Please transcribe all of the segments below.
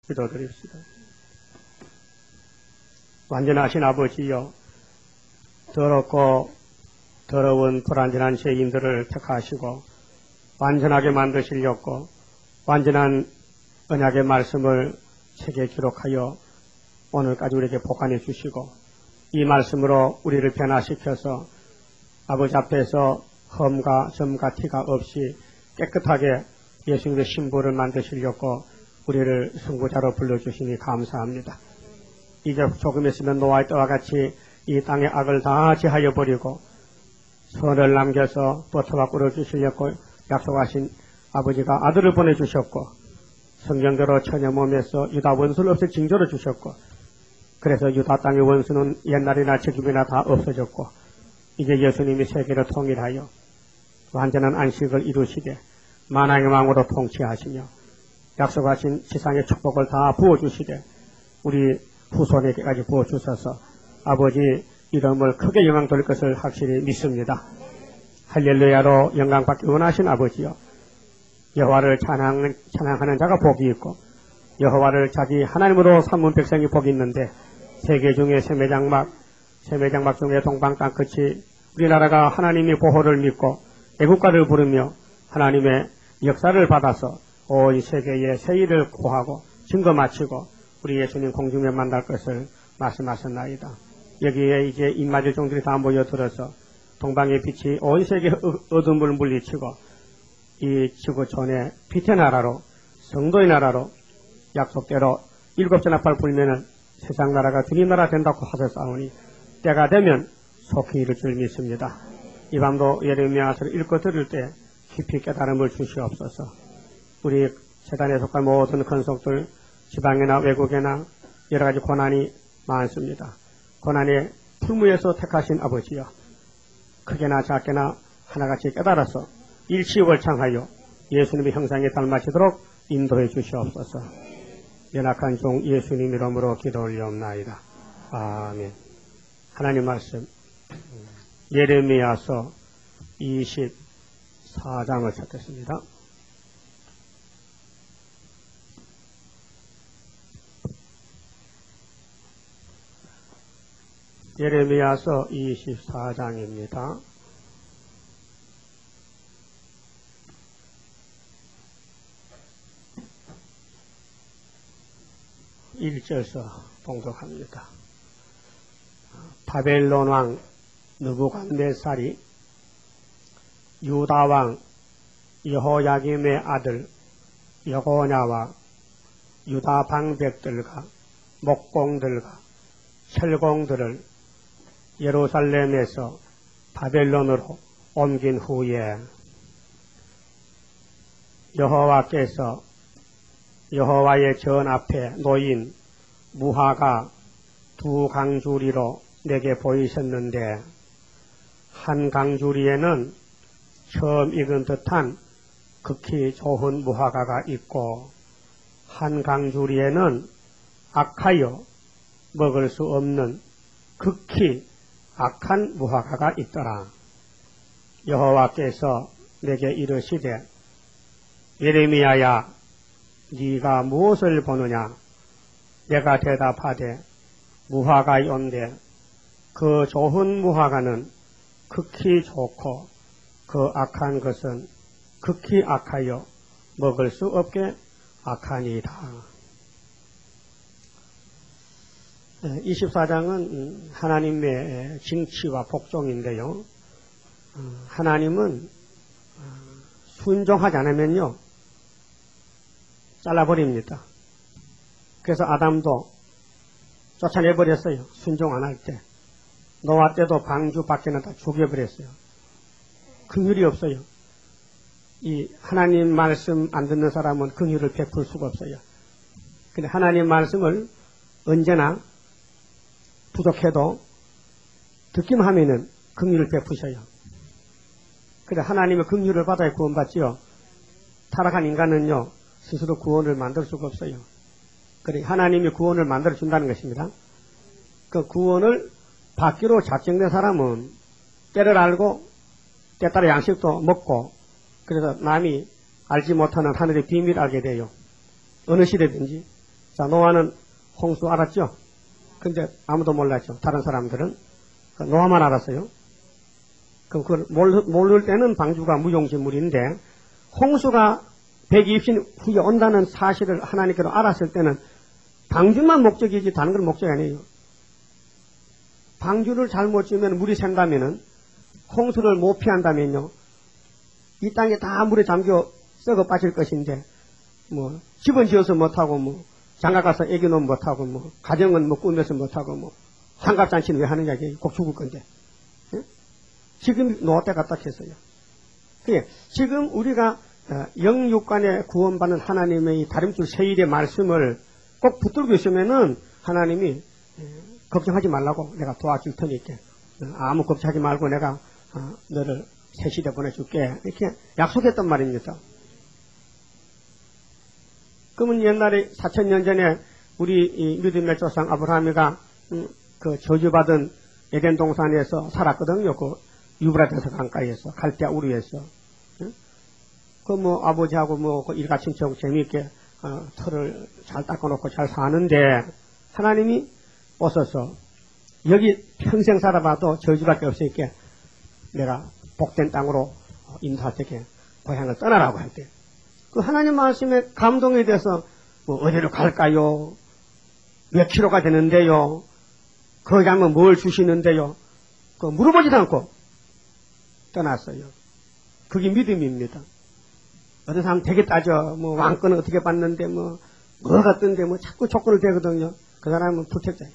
기도드립시다. 완전하신 아버지여, 더럽고 더러운 불완전한 죄인들을 택하시고 완전하게 만드시려고 완전한 언약의 말씀을 책에 기록하여 오늘까지 우리에게 보관해 주시고 이 말씀으로 우리를 변화시켜서 아버지 앞에서 흠과 점과 티가 없이 깨끗하게 예수님의 신부를 만드시려고 우리를 선구자로 불러주시니 감사합니다. 이제 조금 있으면 노아의 때와 같이 이 땅의 악을 다 제하여 버리고 선을 남겨서 버터가 꿇어주시려고 약속하신 아버지가 아들을 보내주셨고 성경대로 처녀 몸에서 유다 원수를 없애 징조를 주셨고 그래서 유다 땅의 원수는 옛날이나 지금이나 다 없어졌고 이제 예수님이 세계를 통일하여 완전한 안식을 이루시되 만왕의 왕으로 통치하시며 약속하신 지상의 축복을 다 부어주시되 우리 후손에게까지 부어주셔서 아버지 이름을 크게 영광 돌릴 것을 확실히 믿습니다. 할렐루야로 영광받기 원하신 아버지여, 여호와를 찬양하는 자가 복이 있고 여호와를 자기 하나님으로 삼은 백성이 복이 있는데 세계 중에 세매장막 중에 동방 땅끝이 우리나라가 하나님의 보호를 믿고 애국가를 부르며 하나님의 역사를 받아서 온 세계에 세일을 구하고 증거 마치고 우리 예수님 공중에 만날 것을 말씀하셨나이다. 여기에 이제 입맞을 종들이 다 모여들어서 동방의 빛이 온 세계 어둠을 물리치고 이 지구촌의 빛의 나라로 성도의 나라로 약속대로 7째 나팔 불면은 세상 나라가 주님 나라 된다고 하셨사오니 때가 되면 속히 이룰 줄 믿습니다. 이 밤도 예레미야서를 읽고 들을 때 깊이 깨달음을 주시옵소서. 우리 세단에 속한 모든 권속들 지방이나 외국에나 여러가지 고난이 많습니다. 고난의 풀무에서 택하신 아버지여, 크게나 작게나 하나같이 깨달아서 일치월창하여 예수님의 형상에 닮아지도록 인도해 주시옵소서. 연약한 종 예수님 이름으로 기도 올리옵나이다. 아멘. 하나님 말씀 예레미야서 24장을 찾겠습니다. 예레미야서 24장입니다. 1절서 봉독합니다. 바벨론 왕 느부갓네살이 유다 왕 여호야김의 아들 여고냐와 유다 방백들과 목공들과 철공들을 예루살렘에서 바벨론으로 옮긴 후에 여호와께서 여호와의 전 앞에 놓인 무화과 2강주리로 내게 보이셨는데 한 강주리에는 처음 익은 듯한 극히 좋은 무화과가 있고 한 강주리에는 악하여 먹을 수 없는 극히 악한 무화과가 있더라. 여호와께서 내게 이르시되 예레미야야, 네가 무엇을 보느냐? 내가 대답하되 무화과이온데 그 좋은 무화과는 극히 좋고 그 악한 것은 극히 악하여 먹을 수 없게 악하니이다. 24장은 하나님의 징치와 복종인데요. 하나님은 순종하지 않으면요 잘라버립니다. 그래서 아담도 쫓아내버렸어요. 순종 안 할 때. 노아 때도 방주 밖에는 다 죽여버렸어요. 긍휼이 없어요. 이 하나님 말씀 안 듣는 사람은 긍휼을 베풀 수가 없어요. 근데 하나님 말씀을 언제나 부족해도 듣기만 하면은 긍휼을 베푸셔요. 그래 하나님의 긍휼을 받아야 구원받지요. 타락한 인간은요 스스로 구원을 만들 수가 없어요. 그래 하나님이 구원을 만들어 준다는 것입니다. 그 구원을 받기로 작정된 사람은 때를 알고 때따라 양식도 먹고 그래서 남이 알지 못하는 하늘의 비밀을 알게 돼요. 어느 시대든지 자, 노아는 홍수 알았죠? 근데 아무도 몰랐죠. 다른 사람들은. 노아만 알았어요. 그럼 그걸 모를 때는 방주가 무용지물인데, 홍수가 120년 후에 온다는 사실을 하나님께로 알았을 때는 방주만 목적이지 다른 건 목적이 아니에요. 방주를 잘못 지으면 물이 샌다면은, 홍수를 못 피한다면요, 이 땅에 다 물에 잠겨 썩어 빠질 것인데, 뭐, 집은 지어서 못하고, 뭐, 장가 가서 애기 놓으면 못하고, 뭐, 가정은 뭐 꾸며서 못하고, 뭐, 환갑잔치는 왜 하느냐, 꼭 죽을 건데. 예? 지금 노아 때가 딱 했어요. 그게 지금 우리가 영육간에 구원받는 하나님의 다림줄 세일의 말씀을 꼭 붙들고 있으면은 하나님이 걱정하지 말라고 내가 도와줄 테니까 아무 걱정하지 말고 내가 너를 새 시대 보내줄게 이렇게 약속했단 말입니다. 그러면 옛날에 4,000년 전에 우리 이 믿음의 조상 아브라함이가 그 저주받은 에덴 동산에서 살았거든요. 그 유브라데스 강가에서 갈대아 우르에서. 그 뭐 아버지하고 뭐 그 일가친척 재미있게 털을 잘 닦아놓고 잘 사는데 하나님이 오셔서 여기 평생 살아봐도 저주밖에 없으니까 내가 복된 땅으로 인도할 때게 고향을 떠나라고 할 때 그 하나님 말씀에 감동이 돼서 뭐 어디로 갈까요? 몇 킬로가 되는데요? 거기 가면 뭘 주시는데요? 그 물어보지도 않고 떠났어요. 그게 믿음입니다. 어떤 사람 되게 따져. 뭐 왕권은 어떻게 받는데 뭐 같던데 뭐 자꾸 조건을 대거든요. 그 사람은 불택자예요.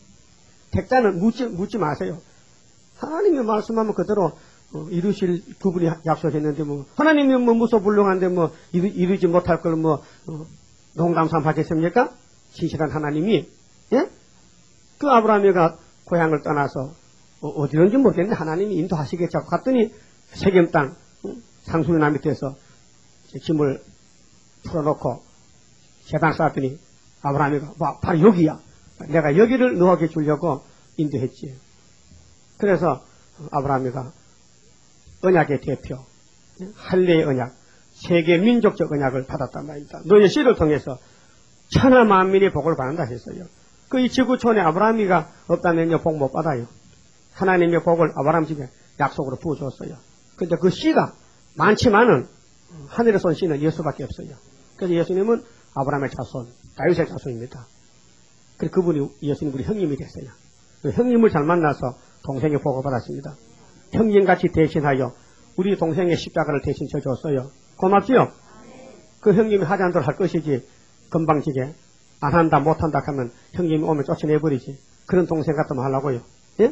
택자는 묻지 마세요. 하나님이 말씀하면 그대로 이루실 그분이 약속했는데 뭐 하나님이 뭐 무소불능한데 뭐 이루지 못할 걸 뭐 농담삼 하겠습니까? 신실한 하나님이 예? 그 아브라함이가 고향을 떠나서 어디론지 모르겠는데 하나님이 인도하시겠죠. 갔더니 세겜 땅 상수리나 밑에서 짐을 풀어놓고 세상 쌓았더니 아브라함이가 바로 여기야. 내가 여기를 너에게 주려고 인도했지. 그래서 아브라함이가 언약의 대표, 할례의 언약, 세계 민족적 언약을 받았단 말입니다. 너의 씨를 통해서 천하 만민이 복을 받는다 했어요. 그 이 지구촌에 아브라함이가 없다면요 복 못 받아요. 하나님의 복을 아브라함 집에 약속으로 부어줬어요. 근데 그 씨가 많지만은 하늘에서 온 씨는 예수밖에 없어요. 그래서 예수님은 아브라함의 자손, 다윗의 자손입니다. 그래서 그분이 예수님 우리 형님이 됐어요. 그 형님을 잘 만나서 동생의 복을 받았습니다. 형님같이 대신하여 우리 동생의 십자가를 대신 져줬어요. 고맙지요? 그 형님이 하지 않도록 할 것이지 금방지게 안 한다 못한다 하면 형님이 오면 쫓아내버리지. 그런 동생 같으면 하려고요. 예?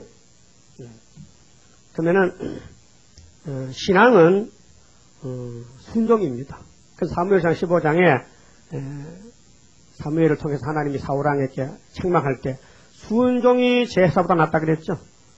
그러면은 신앙은 순종입니다. 그래서 사무엘상 15장에 사무엘을 통해서 하나님이 사울왕에게 책망할 때 순종이 제사보다 낫다 그랬죠.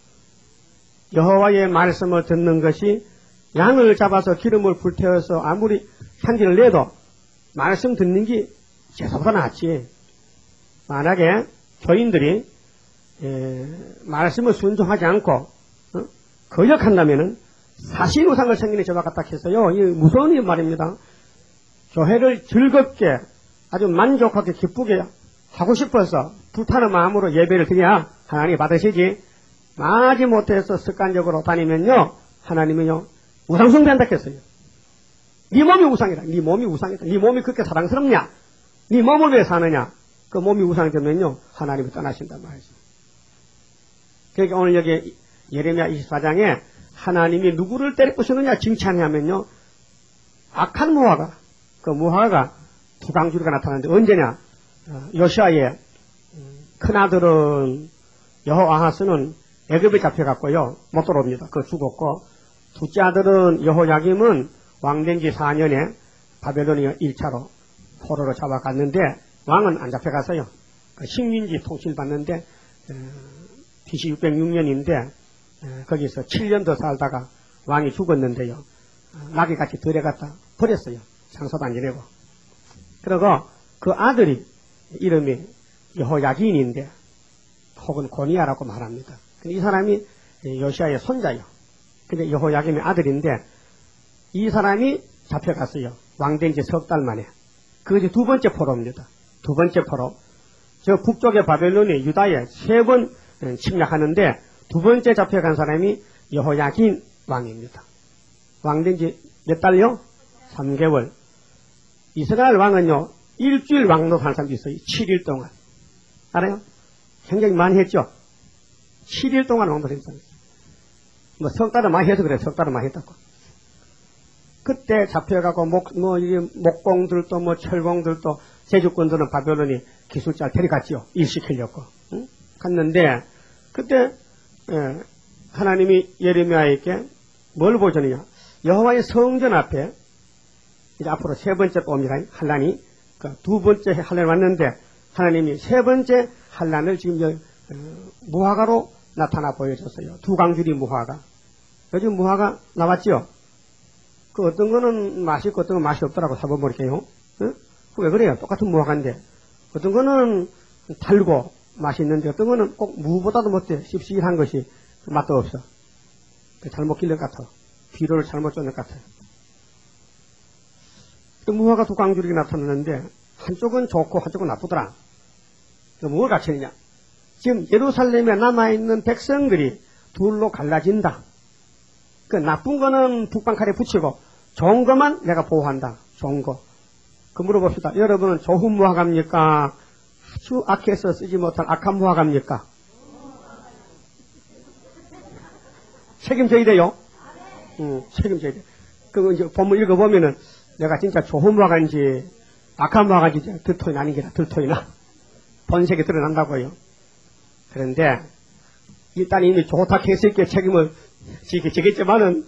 여호와의 말씀을 듣는 것이 양을 잡아서 기름을 불태워서 아무리 향기를 내도 말씀 듣는 게 제사보다 낫지. 만약에 교인들이 말씀을 순종하지 않고 거역한다면은 사실 우상을 챙기는 저와 같다 했어요. 이 무서운 일 말입니다. 교회를 즐겁게 아주 만족하게 기쁘게 하고 싶어서 불타는 마음으로 예배를 드려야 하나님이 받으시지. 마지 못해서 습관적으로 다니면요 하나님은요 우상 숭배한다 했어요. 네 몸이 우상이다. 네 몸이 우상이다. 네 몸이 그렇게 사랑스럽냐? 네 몸을 왜 사느냐? 그 몸이 우상이 되면요 하나님이 떠나신단 말이죠. 그러니까 오늘 여기 예레미야 24장에 하나님이 누구를 때려부수느냐 칭찬하면요 악한 무화과, 그 무화과가 두강주리가 나타나는데 언제냐? 요시아의 큰아들은 여호아하스는 애굽에 잡혀갔고요 못 돌아옵니다. 그 죽었고 둘째 아들은 여호야김은 왕된 지 4년에 바벨론이 1차로 포로로 잡아갔는데 왕은 안 잡혀갔어요. 식민지 통치받는데 BC 606년인데 거기서 7년 더 살다가 왕이 죽었는데요. 나귀같이 들어갔다 버렸어요. 장사도 안 지내고. 그리고 그 아들이 이름이 여호야긴인데 혹은 고니야라고 말합니다. 이 사람이 요시아의 손자예요. 근데 여호야김의 아들인데 이 사람이 잡혀갔어요. 왕된 지 석 달 만에. 그것이 두 번째 포로입니다. 두 번째 포로. 저 북쪽의 바벨론이 유다에 3번 침략하는데 두 번째 잡혀간 사람이 여호야긴 왕입니다. 왕된 지 몇 달요? 3개월. 이스라엘 왕은요, 일주일 왕노한 사람도 있어요. 7일 동안. 알아요? 굉장히 많이 했죠? 7일 동안 왕노를 했어요. 뭐, 석 달을 많이 해서 그래. 석 달을 많이 했다고. 그때 잡혀가고, 목공들도, 철공들도, 제주꾼들은 바벨론이 기술자를 데려갔죠. 일시키려고. 응? 갔는데, 그때, 하나님이 예레미야에게 뭘 보여주느냐. 여호와의 성전 앞에, 이제 앞으로 3번째 또 옵니다. 환란이. 그 2번째 환란이 왔는데, 하나님이 3번째 환란을 지금 무화과로 나타나 보여줬어요. 두광주리 무화과. 요즘 무화과 나왔죠? 그 어떤 거는 맛이 있고 어떤 건 맛이 없더라고, 사본모르게요. 응? 왜 그래요? 똑같은 무화과인데. 어떤 거는 달고 맛이 있는데 어떤 거는 꼭 무보다도 못해. 씹씹한 것이 맛도 없어. 잘못 길른 것 같아. 비료를 잘못 쫓는 것 같아요. 무화과 두광주리가 나타나는데 한쪽은 좋고 한쪽은 나쁘더라. 뭘 가르치느냐. 지금 예루살렘에 남아있는 백성들이 둘로 갈라진다. 그 나쁜 거는 북방칼에 붙이고 좋은 것만 내가 보호한다. 좋은 거. 그 물어봅시다. 여러분은 좋은 무화과입니까? 아주 악해서 쓰지 못한 악한 무화과입니까? 책임져야 돼요. 책임져야 돼. 그거 이제 본문 읽어보면은 내가 진짜 좋은 무화과인지 악한 무화과인지 들토이 나는 게라, 들토이나. 본색이 드러난다고요. 그런데 일단 이미 좋다 했을게 책임을 지겠지만은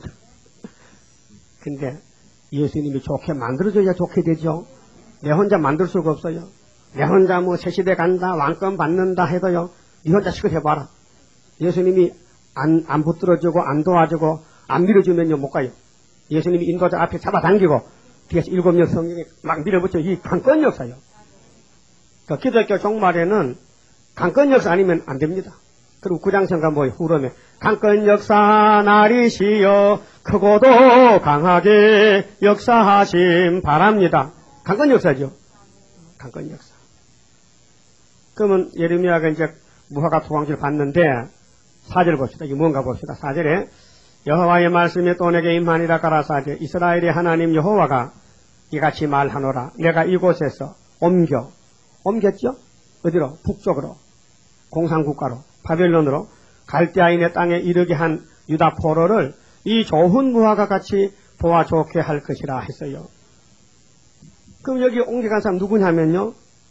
근데 예수님이 좋게 만들어줘야 좋게 되죠. 내 혼자 만들 수가 없어요. 내 혼자 뭐 새시대 간다, 왕권 받는다 해도요. 네 혼자 시급해봐라. 예수님이 안 붙들어주고 안 도와주고 안 밀어주면요 못 가요. 예수님이 인도자 앞에 잡아당기고 뒤에서 7명 성령에 막 밀어붙여 이 강권 역사요. 그 기독교 종말에는 강권 역사 아니면 안 됩니다. 그리고 구장성가 뭐 후렴에 강권 역사 나리시여 크고도 강하게 역사하심 바랍니다. 강권 역사죠. 강권 역사. 그러면 예레미야가 이제 무화과 두광주를 봤는데 4절 봅시다. 이게 뭔가 봅시다. 4절에 여호와의 말씀이 또 내게 임하니라 가라사대 이스라엘의 하나님 여호와가 이같이 말하노라. 내가 이곳에서 옮겼죠? 어디로? 북쪽으로. 공산국가로. 바벨론으로. 갈대아인의 땅에 이르게 한 유다 포로를 이 좋은 무화과 같이 보아 좋게 할 것이라 했어요. 그럼 여기 옮겨간 사람 누구냐면요.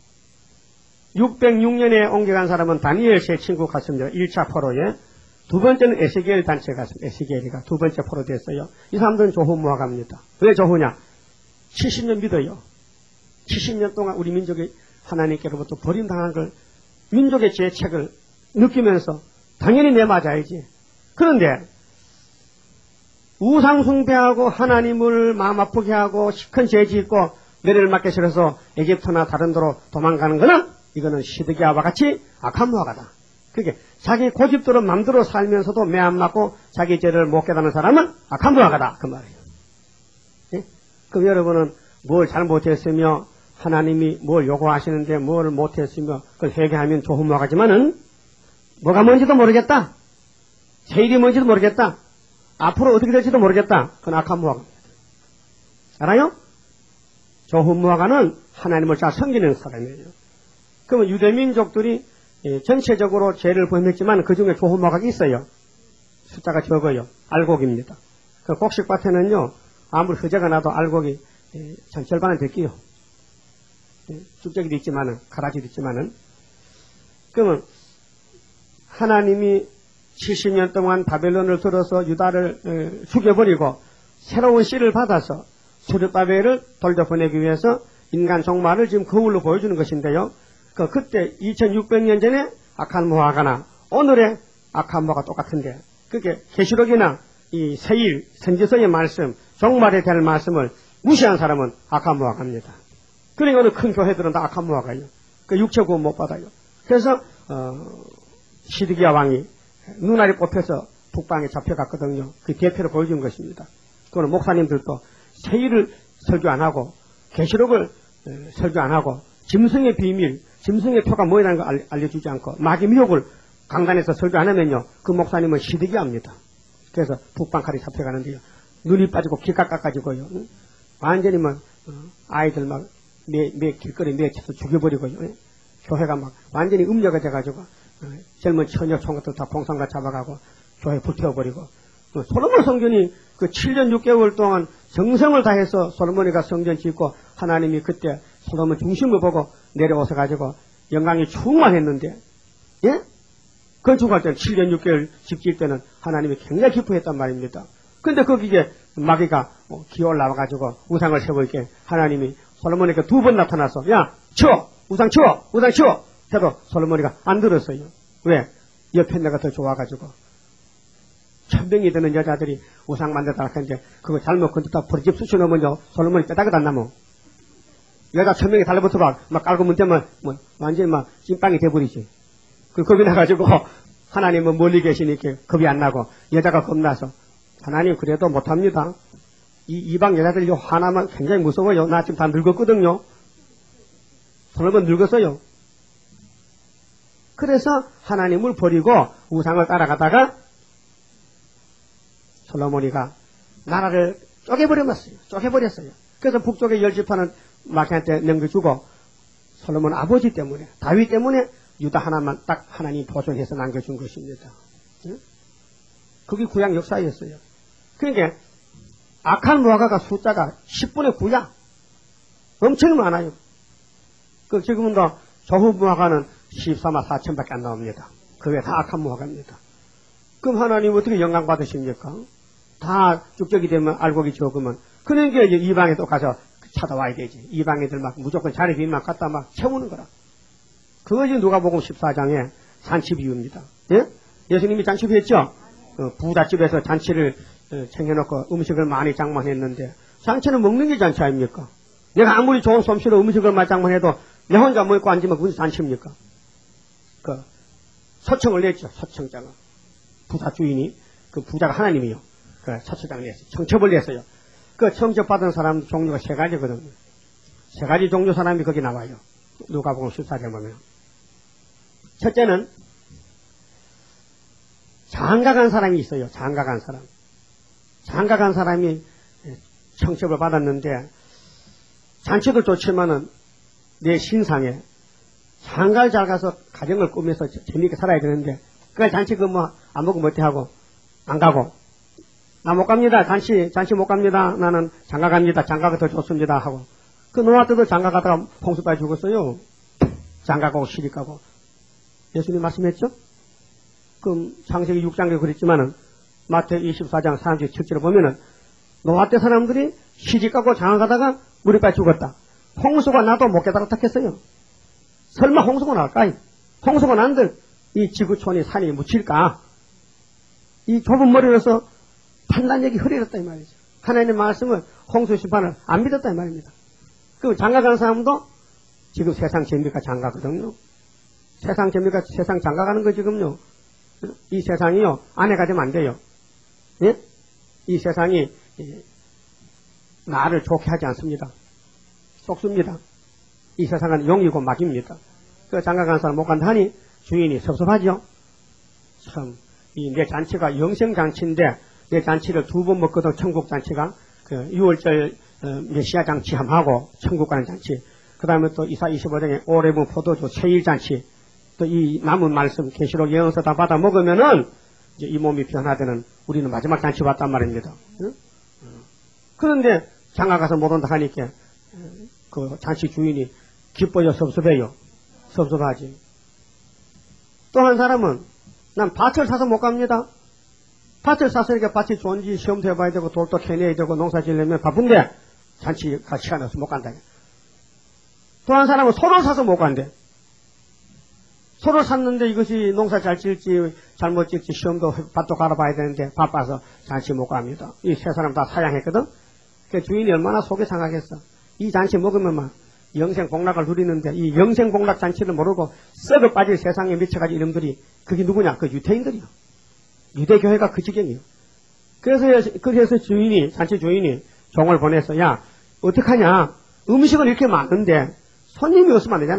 606년에 옮겨간 사람은 다니엘 세 친구 갔습니다. 1차 포로에. 두 번째는 에스겔 단체 갔습니다. 에스겔이가 두 번째 포로 됐어요. 이 사람들은 좋은 무화과입니다. 왜 좋으냐? 70년 믿어요. 70년 동안 우리 민족이 하나님께로부터 버림당한 걸 민족의 죄책을 느끼면서 당연히 내 맞아야지. 그런데 우상숭배하고 하나님을 마음 아프게 하고 큰 죄 짓고 매를 맞게 싫어서 에집트나 다른 데로 도망가는 거는 이거는 시드기야와 같이 악한 무화과다. 그게 자기 고집대로 맘대로 살면서도 매 안 맞고 자기 죄를 못 깨닫는 사람은 악한 무화과다. 그 말이에요. 예? 그럼 여러분은 뭘 잘못했으며 하나님이 뭘 요구하시는데 뭘 못했으며 그걸 회개하면 좋은 무화과지만은 뭐가 뭔지도 모르겠다. 세일이 뭔지도 모르겠다. 앞으로 어떻게 될지도 모르겠다. 그건 악한 무화과입니다. 알아요? 좋은 무화과는 하나님을 잘 섬기는 사람이에요. 그러면 유대민족들이 전체적으로 죄를 범했지만 그 중에 좋은 무화과가 있어요. 숫자가 적어요. 알곡입니다. 그 곡식밭에는요, 아무리 흐제가 나도 알곡이 전 절반은 될게요. 쭉저기도 있지만은, 가라지도 있지만은. 그러면 하나님이 70년 동안 바벨론을 들어서 유다를 죽여버리고 새로운 씨를 받아서 수르바벨을 돌려보내기 위해서 인간 종말을 지금 거울로 보여주는 것인데요. 그때 2600년 전에 악한 무화과나 오늘의 악한 무화과 똑같은데 그게 계시록이나 이 세일 선지서의 말씀, 종말에 대한 말씀을 무시한 사람은 악한 무화과입니다. 그러니까 어느 큰 교회들은 다 악한 무화과예요. 그 육체 구원 못 받아요. 그래서 시드기야 왕이 눈알이 꼽혀서 북방에 잡혀갔거든요. 그 대표로 보여준 것입니다. 그거는 목사님들도 세일을 설교 안 하고 계시록을 설교 안 하고 짐승의 비밀, 짐승의 표가 뭐라는 걸 알려주지 않고 마귀 미혹을 강단에서 설교 안 하면요 그 목사님은 시득이 합니다. 그래서 북방칼이 잡혀가는데요 눈이 빠지고 귀가 깎아지고요 완전히 막 아이들 막 길거리 매쳐서 죽여버리고요 교회가 막 완전히 음녀가 돼가지고 젊은 처녀 총각들 다 공상가 잡아가고 교회 불태워버리고 솔로몬 성전이 그 7년 6개월 동안 정성을 다해서 솔로몬이가 성전 짓고 하나님이 그때 솔로몬 중심을 보고 내려오셔 가지고 영광이 충만했는데 예? 건축할 때는 7년 6개월 집 지을 때는 하나님이 굉장히 기뻐했단 말입니다. 근데 거기에 마귀가 기어 올라와 가지고 우상을 세우게 하나님이 솔로몬에게 2번 나타나서 야 치워 우상 치워 우상 치워 해도 솔로몬이가 안 들었어요. 왜? 옆에 내가 더 좋아가지고 1000명이 되는 여자들이 우상 만들다 했는데 그거 잘못 건드다 버리집 쑤셔놓으면요 솔로몬이 빼다가 안 나무 여자 1000명이 달라붙어가 막 깔고 문대면 완전히 막 찐빵이 돼버리지. 그 겁이 나가지고 하나님은 멀리 계시니까 겁이 안 나고 여자가 겁나서 하나님 그래도 못합니다. 이방 여자들이 하나만 굉장히 무서워요. 나 지금 다 늙었거든요. 솔로몬 늙었어요. 그래서 하나님을 버리고 우상을 따라가다가 솔로몬이가 나라를 쪼개버렸어요. 그래서 북쪽의 10지파는 마귀한테 넘겨주고 솔로몬 아버지 때문에 다윗 때문에 유다 하나만 딱 하나님 보존해서 남겨준 것입니다. 그게 구약 역사였어요. 그러니까 악한 무화과가 숫자가 10분의 9야. 엄청 많아요. 그 지금도 조후 무화과는 14만 4천밖에 안 나옵니다. 그 외에 다 악한 무화과입니다. 그럼 하나님 어떻게 영광 받으십니까? 다 쭉적이 되면 알곡이 적으면 그러니까 이제 이방에 또 가서 찾아와야 되지. 이방애들 막 무조건 자리 빈만 갖다 막 채우는 거라. 그것이 누가복음 14장의 잔치 비유입니다. 예? 예수님이 잔치 비유했죠? 부잣집에서 잔치를 챙겨놓고 음식을 많이 장만했는데 잔치는 먹는 게 잔치 아닙니까? 내가 아무리 좋은 솜씨로 음식을 많이 장만해도 내 혼자 먹고 앉으면 그것이 잔치입니까? 그 서청을 냈죠. 서청장을. 부자 주인이 그 부자가 하나님이요. 그 서청장을 냈어요. 청첩을 냈어요. 그 청첩받은 사람 종류가 3가지거든요. 3가지 종류 사람이 거기 나와요. 누가복음 14장에 보면. 첫째는 장가간 사람이 있어요. 장가간 사람. 장가간 사람이 청첩을 받았는데 잔치도 좋지만은 내 신상에 장가를 잘 가서 가정을 꾸면서 재미있게 살아야 되는데 그 잔치 안 먹고 못해 하고 안 가고 나 못 갑니다. 잔치 못 갑니다. 나는 장가 갑니다. 장가가 더 좋습니다. 하고 그 노아때도 장가 가다가 홍수 빠져 죽었어요. 장가 가고 시집 가고 예수님 말씀했죠? 그럼 창세기 6장에 그랬지만은 마태 24장 37절에 보면은 노아 때 사람들이 시집 가고 장가 가다가 물에 빠져 죽었다. 홍수가 나도 못 깨달았다 했어요. 설마 홍수가 날까? 홍수가 난들 이 지구촌이 산이 묻힐까? 이 좁은 머리로서 판단력이 흐려졌다 이 말이죠. 하나님의 말씀을 홍수 심판을 안 믿었다 이 말입니다. 그 장가 가는 사람도 지금 세상 재미가 장가거든요. 세상 재미가 세상 장가 가는 거 지금요. 이 세상이요 아내가 되면 안 돼요. 예? 이 세상이 나를 좋게 하지 않습니다. 속습니다. 이 세상은 용이고 마귀입니다. 그 장가 가는 사람 못 간다 하니 주인이 섭섭하죠. 참, 내 잔치가 영생잔치인데 내 잔치를 2번 먹거든. 천국잔치가 그 6월절 메시아 잔치 함하고 천국 가는 잔치. 그 다음에 또 이사 25장에 오레분 포도주 세일잔치. 또 이 남은 말씀 계시록 예언서 다 받아 먹으면은 이제 이 몸이 변화되는 우리는 마지막 잔치 왔단 말입니다. 응? 그런데 장가 가서 못 온다 하니까 그 잔치 주인이 기뻐요, 섭섭해요? 섭섭하지. 또 한 사람은 난 밭을 사서 못 갑니다. 밭을 사서니까 밭이 좋은지 시험도 해봐야 되고 돌도 캐내야 되고 농사 지으려면 바쁜데 잔치가 시간 없어서 못 간다. 또 한 사람은 소를 사서 못 간대. 소를 샀는데 이것이 농사 잘 지을지 잘못 지을지 시험도 밭도 갈아봐야 되는데 바빠서 잔치 못 갑니다. 이 세 사람 다 사양했거든. 그 주인이 얼마나 속이 상하겠어. 이 잔치 먹으면 막 영생 복락을 누리는데 이 영생 복락 잔치를 모르고 썩어 빠질 세상에 미쳐가지 이놈들이 그게 누구냐? 그 유태인들이요. 유대교회가 그 지경이요. 그래서 주인이 잔치 주인이 종을 보내서 야 어떡하냐? 음식은 이렇게 많은데 손님이 없으면 안 되잖아.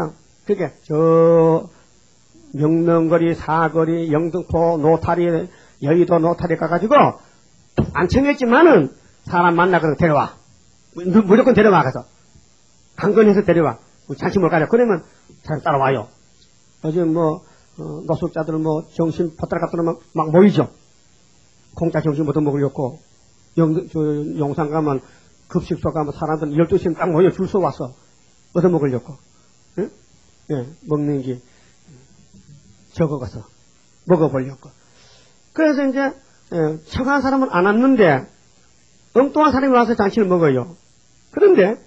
그게 저 명명거리, 사거리, 영등포, 노타리, 여의도 노타리 가가지고 안 챙겼지만은 사람 만나서 데려와. 무조건 데려와 가서. 강건해서 데려와. 잔치 뭘 가자. 그러면 잘 따라와요. 요즘 노숙자들 정신 퍼따라 갔더니 막 모이죠. 공짜 정신 못 먹으려고. 용산 가면 급식소 가면 사람들 12시에 딱 모여 줄 서 왔어. 얻어 먹으려고. 응? 예, 먹는 게 적어가서 먹어보려고. 그래서 이제 청한 사람은 안 왔는데 엉뚱한 사람이 와서 잔치를 먹어요. 그런데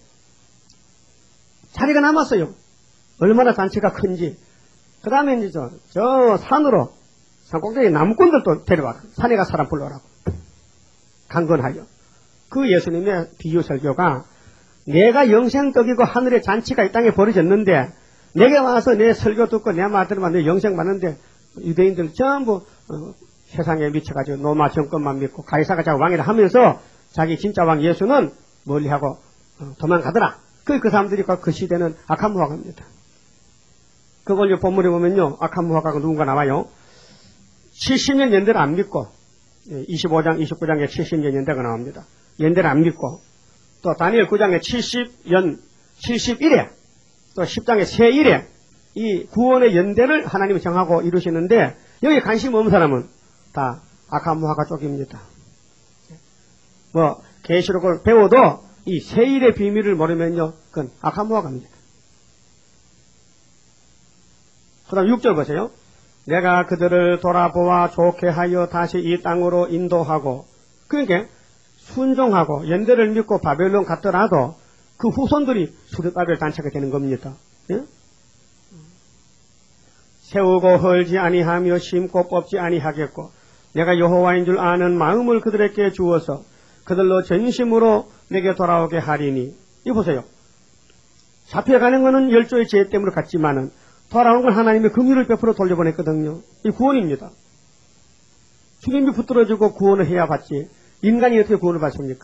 자리가 남았어요. 얼마나 잔치가 큰지. 그 다음에 이제 저 산으로 산꼭대기 나무꾼들도 데려와. 산에 가 사람 불러라고. 강건하여. 그 예수님의 비유 설교가 내가 영생떡이고 하늘의 잔치가 이 땅에 벌어졌는데 내게 와서 내 설교 듣고 내 말 들으면 내 영생 받는데 유대인들 전부 세상에 미쳐가지고 로마 정권만 믿고 가이사가 자꾸 왕이라 하면서 자기 진짜 왕 예수는 멀리하고 도망가더라. 그 사람들이 그 시대는 악한 무화과입니다. 그걸 본문에 보면요. 악한 무화과가 누군가 나와요. 70년 연대를 안 믿고 25장, 29장에 70년 연대가 나옵니다. 연대를 안 믿고 또 다니엘 9장에 71회 또 10장에 새1회 이 구원의 연대를 하나님이 정하고 이루시는데 여기 관심 없는 사람은 다 악한 무화과 쪽입니다. 계시록을 배워도 이 새1의 비밀을 모르면요. 그건 악한 무화과입니다. 그 다음 6절 보세요. 내가 그들을 돌아보아 좋게 하여 다시 이 땅으로 인도하고 그러니까 순종하고 연대를 믿고 바벨론 갔더라도 그 후손들이 수르바벨 단체가 되는 겁니다. 예? 세우고 헐지 아니하며 심고 뽑지 아니하겠고 내가 여호와인 줄 아는 마음을 그들에게 주어서 그들로 전심으로 내게 돌아오게 하리니. 이 보세요. 잡혀가는 것은 열조의 죄 때문에 갔지만은 돌아온 건 하나님의 긍휼을 베풀어 돌려보냈거든요. 이 구원입니다. 주님이 붙들어주고 구원을 해야 받지. 인간이 어떻게 구원을 받습니까?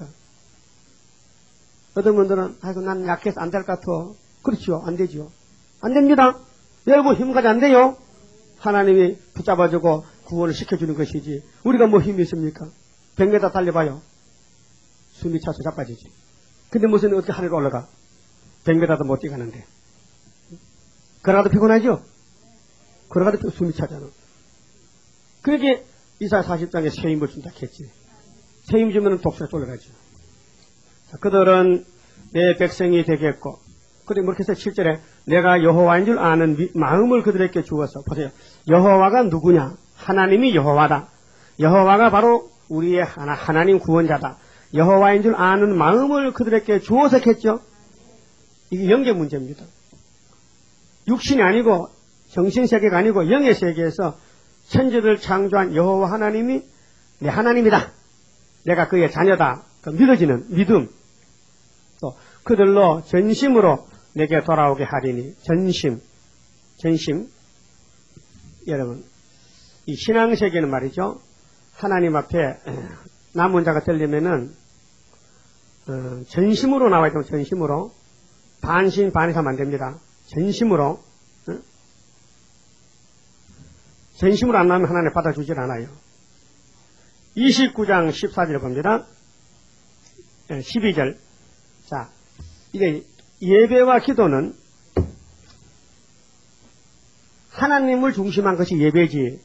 어떤 분들은 아이고 난 약해서 안 될 것 같아. 그렇지요. 안 되지요. 안 됩니다. 여러분 힘까지 안 돼요. 하나님이 붙잡아주고 구원을 시켜주는 것이지. 우리가 뭐 힘이 있습니까? 100m 달려봐요. 숨이 차서 자빠지지. 근데 무슨 어떻게 하늘에 올라가? 100m도 못 뛰가는데. 걸어가도 피곤하죠? 걸어가도 숨이 차잖아. 그러게 이사야 40장에 새 힘을 준다 했지. 새 힘 주면 독수리가 쫄아가죠. 그들은 내 백성이 되겠고 그래 그렇게 해서 7절에 내가 여호와인 줄 아는 마음을 그들에게 주어서 보세요. 여호와가 누구냐? 하나님이 여호와다. 여호와가 바로 우리의 하나님 구원자다. 여호와인 줄 아는 마음을 그들에게 주어서 했죠. 이게 영계 문제입니다. 육신이 아니고 정신세계가 아니고 영의 세계에서 천지를 창조한 여호와 하나님이 내 하나님이다. 내가 그의 자녀다. 그 믿어지는 믿음. 또 그들로 전심으로 내게 돌아오게 하리니. 전심. 여러분 이 신앙세계는 말이죠. 하나님 앞에 남은 자가 되려면은 전심으로 나와야 되고 전심으로 반신 반의하면 안 됩니다. 전심으로 전심으로 안 나오면 하나님 받아주질 않아요. 29장 14절 봅니다. 12절. 자, 이게 예배와 기도는 하나님을 중심한 것이 예배지.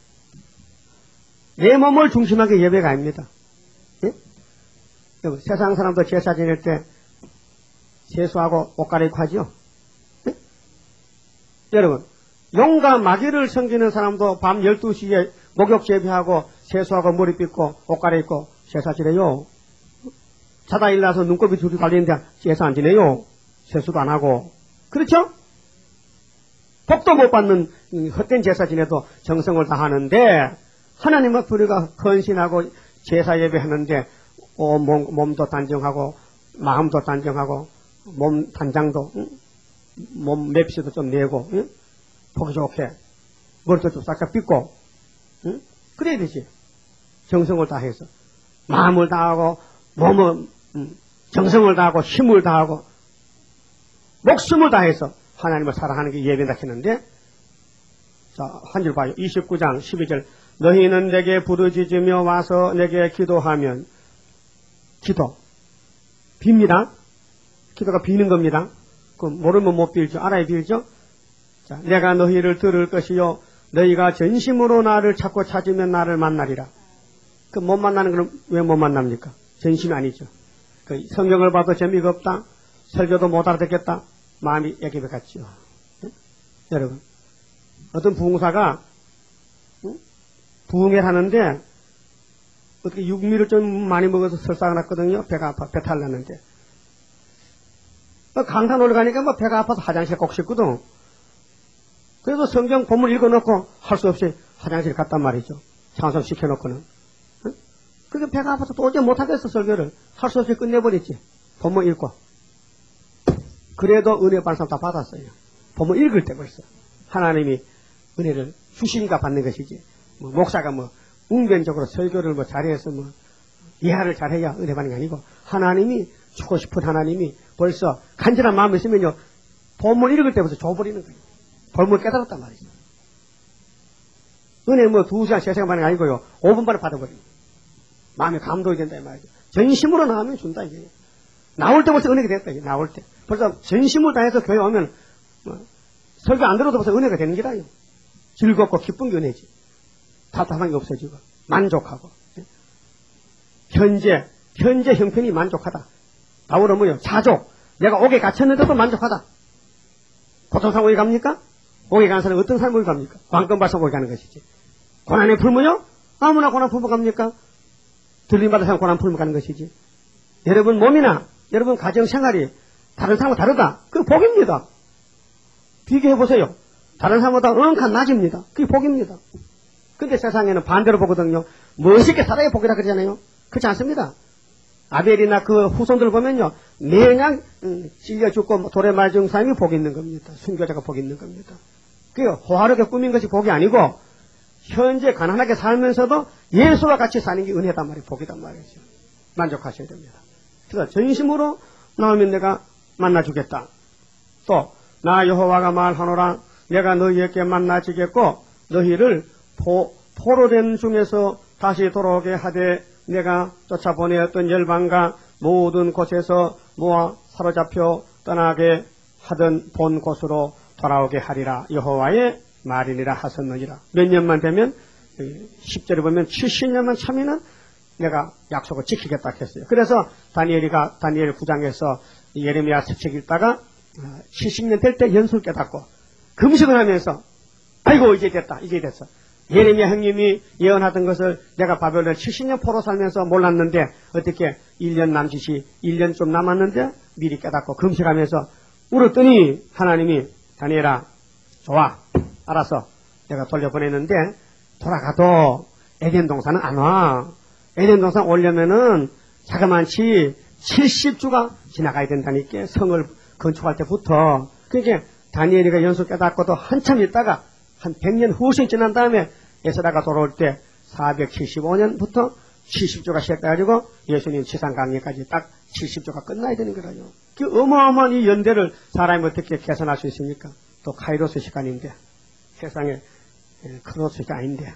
내 몸을 중심한 게 예배가 아닙니다. 예? 세상 사람도 제사 지낼 때 세수하고 옷 갈아입고 하죠. 예? 여러분, 용과 마귀를 섬기는 사람도 밤 12시에 목욕 재배하고 세수하고 머리 빗고 옷 갈아입고 제사 지내요. 자다 일어나서 눈곱이 둘이 달리는데 제사 안 지내요. 세수도 안 하고. 그렇죠? 복도 못 받는 헛된 제사 지내도 정성을 다하는데 하나님 앞에 우리가 헌신하고 제사 예배하는데 몸도 단정하고 마음도 단정하고 몸 단장도 몸 맵시도 좀 내고 보기 좋게 머리도 좀 싹싹 빗고 그래야 되지. 정성을 다해서 마음을 다하고 몸을 정성을 다하고 힘을 다하고 목숨을 다해서 하나님을 사랑하는 게 예배다 했는데, 자, 한 줄 봐요. 29장 12절. 너희는 내게 부르짖으며 와서 내게 기도하면, 기도. 빕니다. 기도가 비는 겁니다. 그럼 모르면 못 빌죠. 알아야 빌죠. 자, 내가 너희를 들을 것이요. 너희가 전심으로 나를 찾고 찾으면 나를 만나리라. 그 못 만나는 건 왜 못 만납니까? 전심이 아니죠. 그 성경을 봐도 재미가 없다. 설교도 못 알아듣겠다. 마음이 애기배 같죠. 네? 여러분, 어떤 부흥사가 부흥회를 하는데 어떻게 육미를 좀 많이 먹어서 설사가 났거든요. 배가 아파, 배탈 났는데. 강산 올라가니까 뭐 배가 아파서 화장실 꼭 씻거든. 그래서 성경 본문 읽어놓고 할 수 없이 화장실 갔단 말이죠. 찬송 시켜놓고는. 그게 배가 아파서 도저히 못하겠어, 설교를. 할 수 없이 끝내버렸지. 본문 읽고. 그래도 은혜 발상 다 받았어요. 본문 읽을 때 벌써. 하나님이 은혜를 주시니까 받는 것이지. 뭐 목사가 뭐 웅변적으로 설교를 뭐 잘해서 뭐 이해를 잘해야 은혜 받는 게 아니고 하나님이 주고 싶은 하나님이 벌써 간절한 마음이 있으면요. 본문 읽을 때부터 줘버리는 거예요. 본문을 깨달았단 말이죠. 은혜 뭐 2시간, 3시간 만에 아니고요. 5분 만에 받아버립니다. 마음이 감동이 된다 이 말이죠. 전심으로 나오면 준다 이게. 나올 때부터 은혜가 됐다 이게. 나올 때. 벌써 전심을 다해서 교회 오면 뭐, 설교 안 들어도 벌써 은혜가 되는 게라요. 즐겁고 기쁜 게 은혜지. 답답한 게 없어지고 만족하고. 현재 형편이 만족하다. 바울은 뭐요? 자족. 내가 옥에 갇혔는데도 만족하다. 고통상 옥에 갑니까? 옥에 가는 사람은 어떤 삶을 갑니까? 관건발상 옥에 가는 것이지. 고난에 풀면요? 아무나 고난 풀면 갑니까? 들림받아 사람 고난 풀면 가는 것이지. 여러분 몸이나 여러분 가정생활이 다른 사람과 다르다. 그게 복입니다. 비교해보세요. 다른 사람보다 엄한 낮입니다. 그게 복입니다. 근데 세상에는 반대로 보거든요. 멋있게 살아야 복이라 그러잖아요. 그렇지 않습니다. 아벨이나 그 후손들 보면요. 매냥 찔려 죽고 돌에 맞은 사람이 복이 있는 겁니다. 순교자가 복이 있는 겁니다. 그 호화롭게 꾸민 것이 복이 아니고 현재 가난하게 살면서도 예수와 같이 사는 게 은혜단 말이에요. 복이단 말이죠. 만족하셔야 됩니다. 그래서 전심으로 나오면 내가 만나주겠다. 또 나 여호와가 말하노라 내가 너희에게 만나주겠고 너희를 포로된 중에서 다시 돌아오게 하되 내가 쫓아보내었던 열방과 모든 곳에서 모아 사로잡혀 떠나게 하던 본 곳으로 돌아오게 하리라. 여호와의 말이니라 하셨느니라. 몇 년만 되면 10절에 보면 70년만 참으면 내가 약속을 지키겠다 했어요. 그래서 다니엘 9장에서 예레미야 책 읽다가 70년 될 때 연수를 깨닫고 금식을 하면서 아이고 이제 됐다. 이제 됐어. 예레미야 형님이 예언하던 것을 내가 바벨론 70년 포로 살면서 몰랐는데 어떻게 1년 남짓이 1년 좀 남았는데 미리 깨닫고 금식하면서 울었더니 하나님이 다니엘아 좋아 알았어 내가 돌려보냈는데 돌아가도 에덴 동산은 안 와. 에덴 동산 오려면은 자그만치 70주가 지나가야 된다니까 성을 건축할 때부터. 그러니까 다니엘이가 연수 깨닫고도 한참 있다가 한 100년 후훨씬 지난 다음에 에스라가 돌아올 때 475년부터 70조가 시작돼가지고 예수님 지상 강림까지 딱 70조가 끝나야 되는 거라요. 그 어마어마한 이 연대를 사람이 어떻게 계산할 수 있습니까? 또 카이로스 시간인데 세상에 크로스가 아닌데.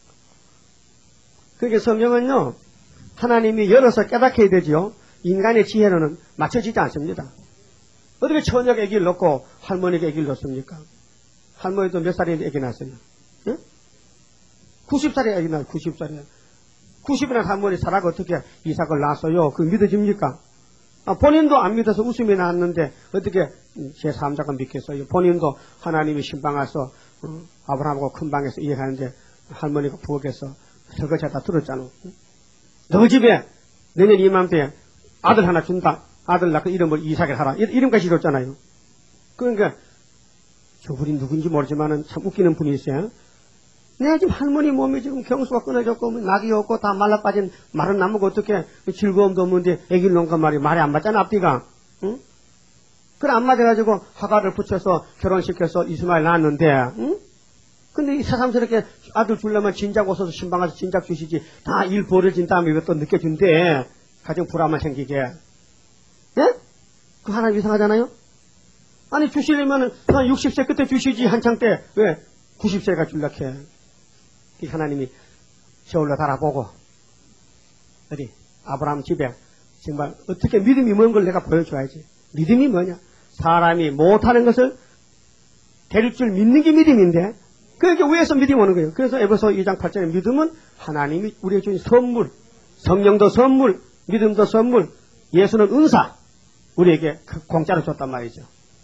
그게 성경은요 하나님이 열어서 깨닫게 해야 되지요. 인간의 지혜로는 맞춰지지 않습니다. 어떻게 처녀가 아기를 낳고 할머니가 아기를 낳습니까? 할머니도 몇 살인데 아기 낳았어요? 응? 90살에 아기 낳았어요. 90살에. 90이나 할머니 살아가 어떻게 이삭을 낳았어요? 그거 믿어집니까? 본인도 안 믿어서 웃음이 나왔는데 어떻게 제3자가 믿겠어요? 본인도 하나님이 신방 와서 아브라함하고 큰 방에서 이해하는데 할머니가 부엌에서 설거지 다 들었잖아. 너 집에 내년 이맘때 아들 하나 준다. 아들 낳고 이름을 이삭을 하라. 이름까지 이뤘잖아요. 그러니까 저분이 누군지 모르지만은 참 웃기는 분이세요. 내 지금 할머니 몸이 지금 경수가 끊어졌고 낙이 없고 다 말라빠진 마른 나무가 어떻게 즐거움도 없는데 애기를 놓은 말이 말이 안 맞잖아 앞뒤가. 응? 그래 안 맞아가지고 하가를 붙여서 결혼시켜서 이스마엘 낳았는데 응? 근데 이 새삼스럽게 아들 주려면 진작 오셔서 신방 가서 진작 주시지 다 일 벌어진 다음에 왜 또 늦게 준대. 가정 불화만 생기게. 예? 그 하나님 이상하잖아요? 아니, 주시려면 한 60세 그때 주시지, 한창 때. 왜? 90세가 줄락 해. 하나님이 저울로 달아보고, 어디, 아브라함 집에, 정말, 어떻게 믿음이 뭔 걸 내가 보여줘야지. 믿음이 뭐냐? 사람이 못하는 것을 될 줄 믿는 게 믿음인데, 그게 위에서 믿음이 오는 거예요. 그래서 에베소 2장 8절에 믿음은 하나님이 우리에게 주신 선물, 성령도 선물, 믿음도 선물, 예수는 은사, 우리에게 공짜로 줬단 말이죠.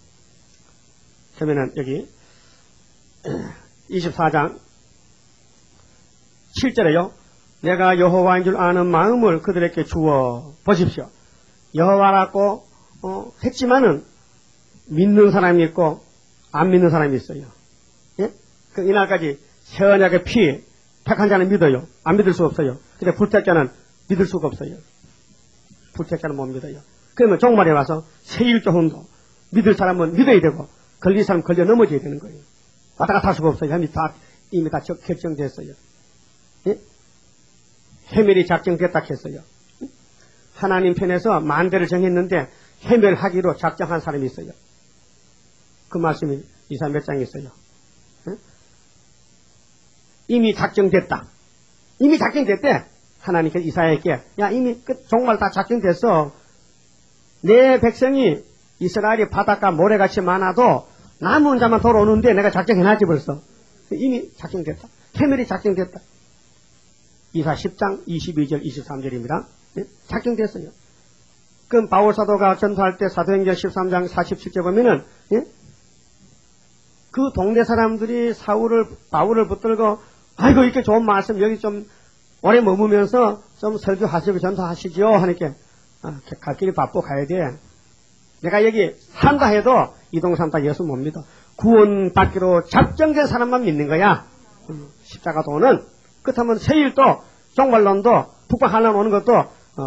그러면은 여기 24장 7절에요. 내가 여호와인 줄 아는 마음을 그들에게 주어 보십시오. 여호와라고 했지만은 믿는 사람이 있고 안 믿는 사람이 있어요. 예? 그 이날까지 새 언약의 피 택한 자는 믿어요. 안 믿을 수 없어요. 근데 불택자는 믿을 수가 없어요. 불택자는 못 믿어요. 그러면 종말에 와서 새 일조헌도 믿을 사람은 믿어야 되고 걸릴 사람은 걸려 넘어져야 되는 거예요. 왔다 갔다 할 수가 없어요. 이미 다 결정됐어요. 예? 해멸이 작정됐다 했어요. 하나님 편에서 만대를 정했는데 해멸하기로 작정한 사람이 있어요. 그 말씀이 이사 몇 장에 있어요. 예? 이미 작정됐다. 이미 작정됐대. 하나님께서 이사야에게 야 이미 정말 다 작정됐어. 내 백성이 이스라엘이 바닷가 모래같이 많아도 남은 자만 돌아오는데 내가 작정해놨지 벌써. 이미 작정됐다. 해멸이 작정됐다. 이사 10장 22절 23절입니다. 네? 작정됐어요. 그럼 바울 사도가 전도할 때 사도행전 13장 47절 보면은 예? 그 동네 사람들이 바울을 붙들고 아이고 이렇게 좋은 말씀 여기 좀 오래 머무면서 좀 설교하시고 전도하시죠 하니까 갈 길이 바빠 가야 돼. 내가 여기 산다 해도 이동산다 예수 못 믿어. 구원받기로 작정된 사람만 믿는 거야. 십자가도는 그렇다면 세일도 종말론도 북방한란 오는 것도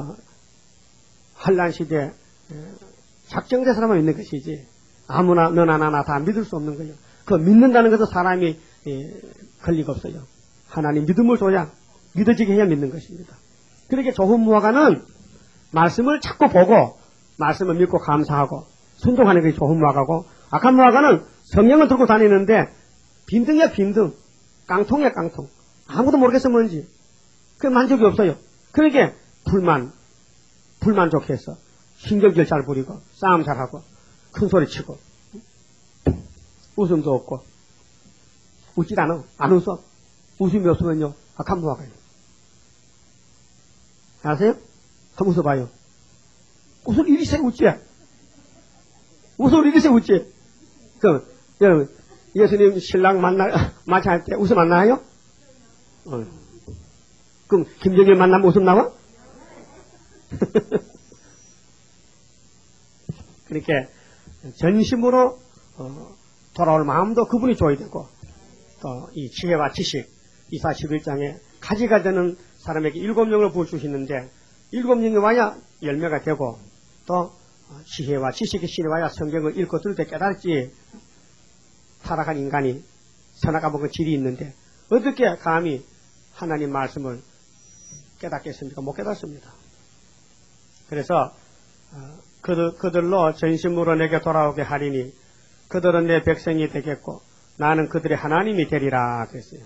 한란 시대 작정된 사람만 믿는 것이지 아무나 너나 나나 다 믿을 수 없는 거예요. 그 믿는다는 것도 사람이 권리가 없어요. 하나님 믿음을 줘야 믿어지게 해야 믿는 것입니다. 그렇게 조훈무화가는 말씀을 자꾸 보고 말씀을 믿고 감사하고 순종하는 것이 조훈무화가고 악한 무화가는 성령을 들고 다니는데 빈둥이야 빈둥 깡통이야 깡통 아무도 모르겠어 뭔지 그 만족이 없어요. 그러니까 불만족해서 신경질 잘 부리고 싸움 잘하고 큰소리 치고 웃음도 없고 웃질 않아. 안 웃어. 웃음이 없으면요 악한 무화가예요. 아세요? 한번 웃어봐요. 웃을 일이 있어야 웃지. 웃을 일이 있어야 웃지. 그럼 여러분 예수님 신랑 마찬할 때 웃음 안 나요? 그럼 김정일 만나면 웃음 나와? 그렇게 전심으로 돌아올 마음도 그분이 줘야 되고 또 이 지혜와 지식 이사 11장에 가지가 되는 사람에게 7명을 부어주시는데 7명이 와야 열매가 되고 또 지혜와 지식이 실와야 성경을 읽고 들을 때 깨달지 타락한 인간이 선악과 먹은 질이 있는데 어떻게 감히 하나님 말씀을 깨닫겠습니까? 못 깨닫습니다. 그래서 그들로 전심으로 내게 돌아오게 하리니 그들은 내 백성이 되겠고 나는 그들의 하나님이 되리라 그랬어요.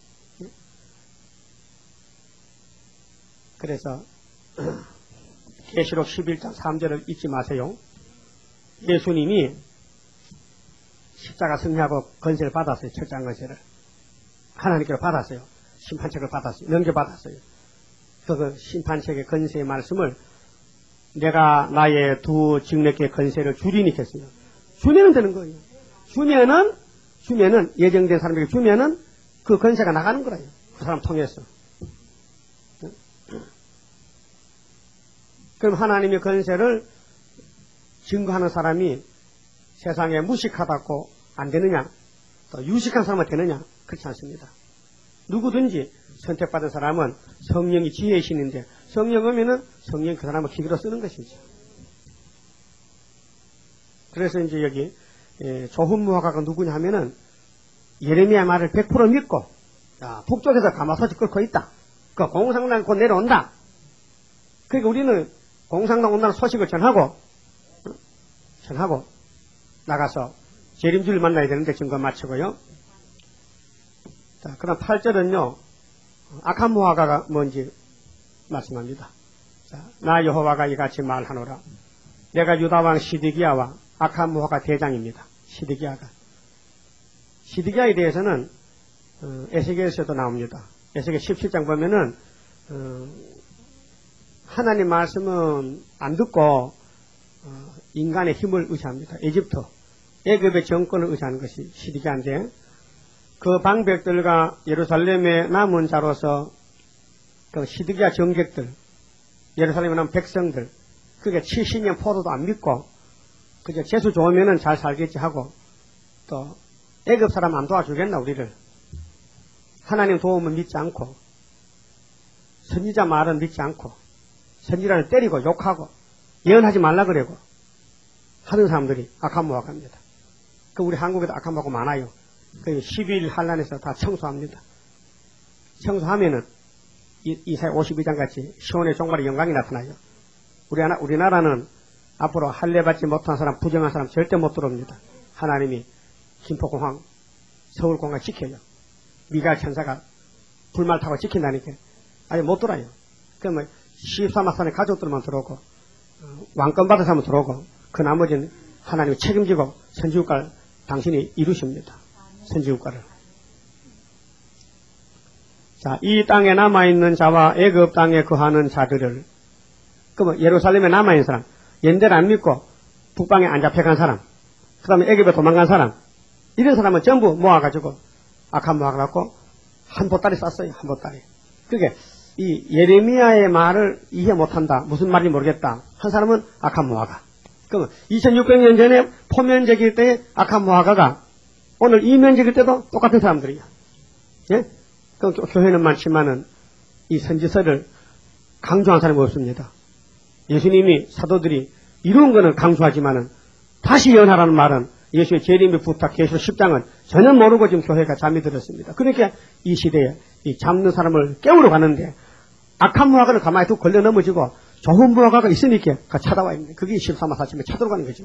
그래서 계시록 11장 3절을 잊지 마세요. 예수님이 십자가 승리하고 건세를 받았어요. 철장 건세를. 하나님께로 받았어요. 심판책을 받았어요. 넘겨받았어요. 그 심판책의 건세의 말씀을 내가 나의 두 직력의 건세를 주리니 했어요. 주면은 되는 거예요. 주면은 예정된 사람에게 주면은 그 건세가 나가는 거예요. 그 사람 통해서. 그럼 하나님의 건세를 증거하는 사람이 세상에 무식하다고 안 되느냐? 또 유식한 사람은 되느냐? 그렇지 않습니다. 누구든지 선택받은 사람은 성령이 지혜의 신인데 성령 오면은 성령이 그 사람을 기기로 쓰는 것이죠. 그래서 이제 여기 조훈무화가가 누구냐 하면은 예레미야 말을 100% 믿고 북쪽에서 가마솥이 끓고 있다. 그 공산당 곧 내려온다. 그러니까 우리는 공산당 온다는 소식을 전하고 나가서 재림주를 만나야 되는데 증거 마치고요. 자, 그럼 8절은요. 악한 무화과가 뭔지 말씀합니다. 자, 나 여호와가 이같이 말하노라. 내가 유다왕 시드기야와 악한 무화과 대장입니다. 시드기야에 대해서는 에스겔에서도 나옵니다. 에스겔 17장 보면은 하나님 말씀은 안 듣고 인간의 힘을 의지합니다. 애굽의 정권을 의지하는 것이 시드기야인데 그 방백들과 예루살렘에 남은 자로서 그 시드기야 정객들, 예루살렘에 남은 백성들, 그게 70년 포로도 안 믿고 그저 재수 좋으면은 잘 살겠지 하고 또 애굽 사람 안 도와주겠나 우리를 하나님 도움을 믿지 않고 선지자 말은 믿지 않고 선지자를 때리고 욕하고 예언하지 말라 그러고 하는 사람들이 악한 무화과입니다. 그 우리 한국에도 악한 무화과 많아요. 그 12일 한란에서 다 청소합니다. 청소하면은 이사야 52장 같이 시온의 종말의 영광이 나타나요. 우리나라는 앞으로 할례 받지 못한 사람, 부정한 사람 절대 못 들어옵니다. 하나님이 김포공항, 서울공항 지켜요. 미가엘 천사가 불말 타고 지킨다니까 아예 못 들어요. 그러면 14마산의 가족들만 들어오고 왕권 받은 사람은 들어오고 그 나머지는 하나님이 책임지고 선지국가를 당신이 이루십니다. 선지국가를. 자, 이 땅에 남아있는 자와 애굽 땅에 거하는 자들을 그러면 예루살렘에 남아있는 사람, 연대를 안 믿고 북방에 안 잡혀간 사람, 그 다음에 애굽에 도망간 사람, 이런 사람은 전부 모아가지고 악한 모아 갖고 한 보따리 쌌어요. 한 보따리. 그게 이 예레미야의 말을 이해 못한다. 무슨 말인지 모르겠다. 한 사람은 악한 모아가. 그러면 2600년 전에 포면적일 때 악한 모아가가 오늘 이면적일 때도 똑같은 사람들이야. 예? 그 교회는 많지만은 이 선지서를 강조한 사람이 없습니다. 예수님이 사도들이 이룬 거는 강조하지만은 다시 예언하라는 말은 예수의 재림의 부탁, 계시록 10장은 전혀 모르고 지금 교회가 잠이 들었습니다. 그러니까 이 시대에 이 잡는 사람을 깨우러 가는데 악한 무화과를 가만히 두고 걸려 넘어지고 좋은 무화과가 있으니까 찾아와 있는데 그게 13만 4천명이 찾아가는 거죠.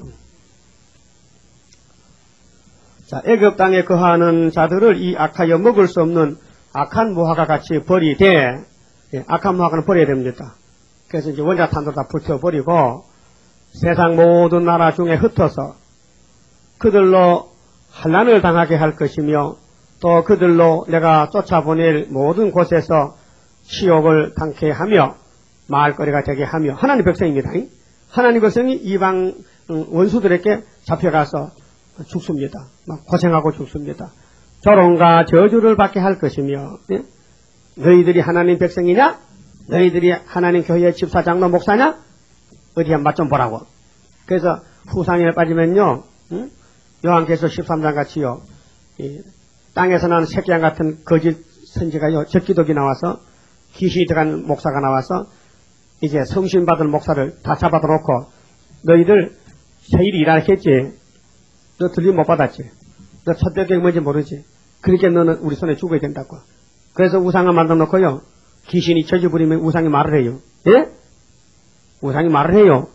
자, 애굽 땅에 거하는 자들을 이 악하여 먹을 수 없는 악한 무화과 같이 버리되, 예, 악한 무화과는 버려야 됩니다. 그래서 이제 원자탄도 다 불태워버리고 세상 모든 나라 중에 흩어서 그들로 환난을 당하게 할 것이며 또 그들로 내가 쫓아보낼 모든 곳에서 치욕을 당케 하며 말거리가 되게 하며 하나님 백성입니다. 하나님 백성이 이방 원수들에게 잡혀가서 죽습니다. 막 고생하고 죽습니다. 조롱과 저주를 받게 할 것이며, 예? 너희들이 하나님 백성이냐? 너희들이 하나님 교회의 집사 장로 목사냐? 어디 한번 맛 좀 보라고. 그래서 후상에 빠지면요, 요한계시록 13장 같이요, 땅에서 나는 새끼양 같은 거짓 선지가요, 적기독이 나와서 귀신이 들어간 목사가 나와서 이제 성신 받을 목사를 다 잡아다 놓고 너희들 세일이 일하겠지. 너 들림 못 받았지. 너 첫대격이 뭔지 모르지. 그러니까 너는 우리 손에 죽어야 된다고. 그래서 우상을 만들어 놓고요. 귀신이 저주 부리면 우상이 말을 해요. 예? 우상이 말을 해요.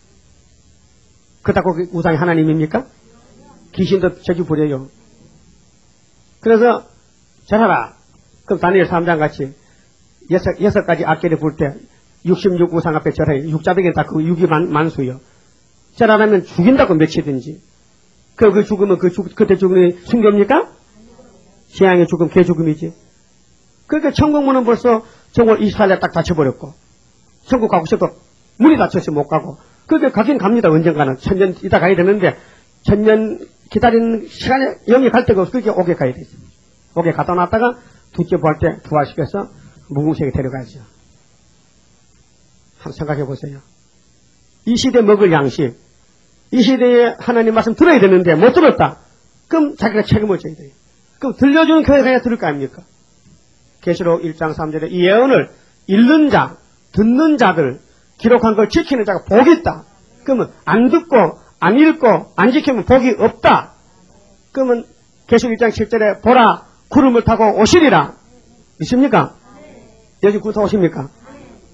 그렇다고 우상이 하나님입니까? 귀신도 저주 부려요. 그래서 절하라. 그럼 다니엘 3장 같이 여섯 가지 악기를 부를 때 66 우상 앞에 절해요. 육자백은 다 그 6이 만수요. 절하라면 죽인다고 며칠든지. 그 죽으면 그때 죽음이 순교입니까? 재앙의 죽음, 개 죽음이지. 그러니까 천국문은 벌써 정월 24일에 딱 닫혀버렸고, 천국 가고 싶어도 문이 닫혀서 못 가고, 그러니까 가긴 갑니다. 언젠가는. 1000년 이따 가야 되는데, 1000년 기다리는 시간에 영이 갈 데가 없어. 그러니까 옥에 가야 되지. 옥에 갖다 놨다가 둘째 부활 때 부활시켜서 무궁색에 데려가야죠. 한번 생각해 보세요. 이 시대 먹을 양식, 이 시대에 하나님 말씀 들어야 되는데 못 들었다. 그럼 자기가 책임을 져야 돼요. 그럼 들려주는 교회가 해야 들을 거 아닙니까? 계시록 1장 3절에 이 예언을 읽는 자, 듣는 자들, 기록한 걸 지키는 자가 복이 있다. 그러면 안 듣고 안 읽고 안 지키면 복이 없다. 그러면 계시록 1장 7절에 보라 구름을 타고 오시리라. 있습니까? 여기 구름 타고 오십니까?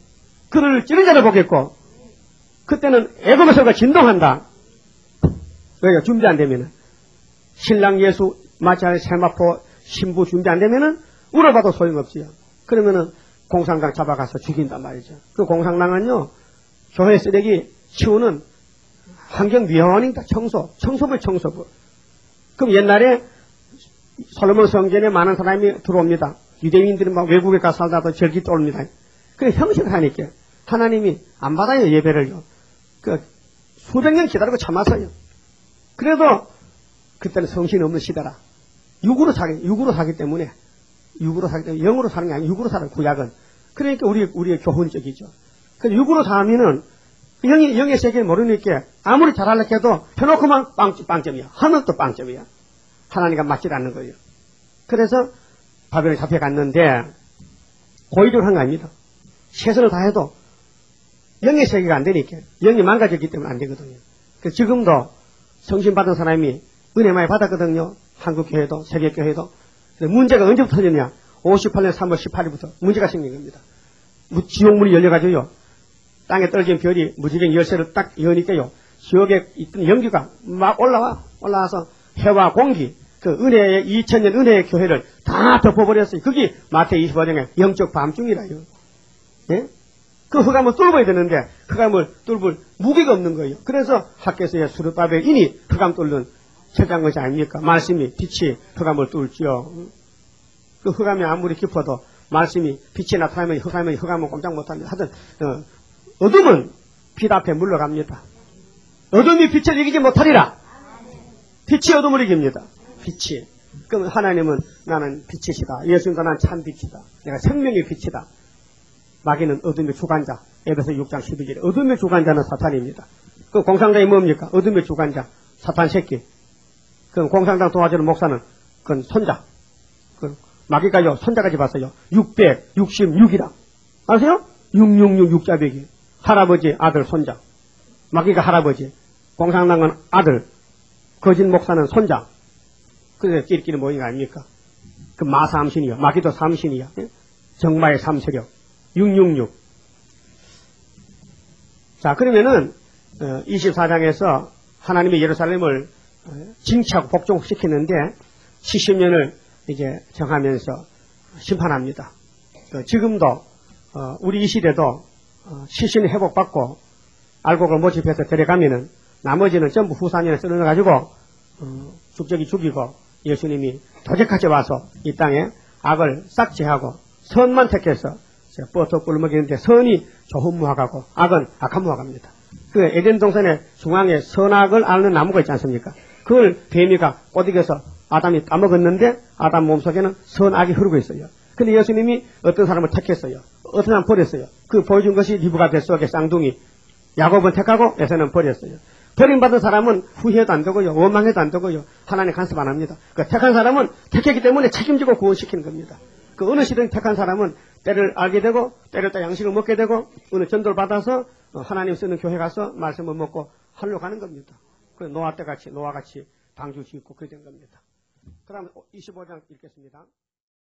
그를 찌른 자를 보겠고 그때는 애굽에서가 진동한다. 왜요? 준비 안 되면은. 신랑 예수 맞이할 세마포 신부 준비 안 되면은 울어봐도 소용없지요. 그러면은 공산당 잡아가서 죽인단 말이죠. 그 공산당은요, 교회 쓰레기 치우는 환경위원회입니다. 청소부. 그럼 옛날에 솔로몬 성전에 많은 사람이 들어옵니다. 유대인들이 막 외국에 가서 살다도 절기 떠옵니다. 그 형식을 하니까 하나님이 안 받아요, 예배를요. 그 수백 년 기다리고 참았어요. 그래도 그때는 성신 없는 시대라. 육으로 사기 때문에 영으로 사는 게 아니고 육으로 사는 구약은. 그러니까 우리의 교훈적이죠. 그래서 육으로 사면은 영의 세계를 모르니까 아무리 잘하려고 해도 해놓고만 빵점이야. 하면 또 빵점이야. 하나님과 맞지 않는 거예요. 그래서 바벨에 잡혀갔는데 고의적으로 한 거 아닙니다. 최선을 다해도 영의 세계가 안 되니까 영이 망가졌기 때문에 안 되거든요. 그래서 지금도 성신 받은 사람이 은혜 많이 받았거든요. 한국교회도 세계교회도. 문제가 언제부터 터졌냐? 58년 3월 18일부터 문제가 생긴 겁니다. 지옥문이 열려가지고요. 땅에 떨어진 별이 무지개 열쇠를 딱 여니까요. 지옥에 있던 연기가 막 올라와서 해와 공기, 그 은혜의 2000년 은혜의 교회를 다 덮어버렸어요. 그게 마태복음 25장의 영적 밤중이라요. 예? 그 흑암을 뚫어야 되는데 흑암을 뚫을 무기가 없는 거예요. 그래서 학교에서의 수르바벨인이 흑암 뚫는 철저한 것이 아닙니까? 말씀이 빛이 흑암을 뚫지요. 그 흑암이 아무리 깊어도 말씀이 빛이 나타나면 흑암은 꼼짝 못합니다. 하여튼 어둠은 빛 앞에 물러갑니다. 어둠이 빛을 이기지 못하리라. 빛이 어둠을 이깁니다. 빛이. 그럼 하나님은 나는 빛이시다. 예수님도 난 참 빛이다. 내가 생명의 빛이다. 마귀는 어둠의 주관자. 에베소 6장 12절에 어둠의 주관자는 사탄입니다. 그 공산당이 뭡니까? 어둠의 주관자. 사탄 새끼. 그럼 공산당 도와주는 목사는 그건 손자. 그 마귀가요 손자까지 봤어요. 666이라. 아세요? 666 육자배기. 할아버지, 아들, 손자. 마귀가 할아버지. 공산당은 아들. 거짓 목사는 손자. 그래서 끼리끼리 모인 거 아닙니까? 그 마삼신이요. 마귀도 삼신이야. 정마의 삼세력. 666. 자, 그러면은 24장에서 하나님의 예루살렘을 징치하고 복종시키는데 70년을 이제 정하면서 심판합니다. 지금도 우리 이 시대도 시신이 회복받고 알곡을 모집해서 데려가면은 나머지는 전부 후사년에 쓸어가지고 죽적이 죽이고 예수님이 도적같이 와서 이 땅에 악을 싹 제하고 선만 택해서 뻗어 꿀먹이는데 선이 좋은 무화과고 악은 악한 무화과입니다. 그 에덴 동산의 중앙에 선악을 앓는 나무가 있지 않습니까? 그걸 뱀이가 꼬드겨서 아담이 따먹었는데 아담 몸속에는 선악이 흐르고 있어요. 근데 예수님이 어떤 사람을 택했어요. 어떤 사람 버렸어요. 그 보여준 것이 리브가 뱃속의 쌍둥이. 야곱은 택하고 에서는 버렸어요. 버림받은 사람은 후회도 안 되고요. 원망해도 안 되고요. 하나님 간섭 안 합니다. 그 택한 사람은 택했기 때문에 책임지고 구원시키는 겁니다. 그 어느 시대는 택한 사람은 때를 알게 되고 때를 따라 양식을 먹게 되고 어느 전도를 받아서 하나님 쓰는 교회 가서 말씀을 먹고 하려고 하는 겁니다. 그래서 노아 같이 방주 짓고 그래 된 겁니다. 그 다음 25장 읽겠습니다.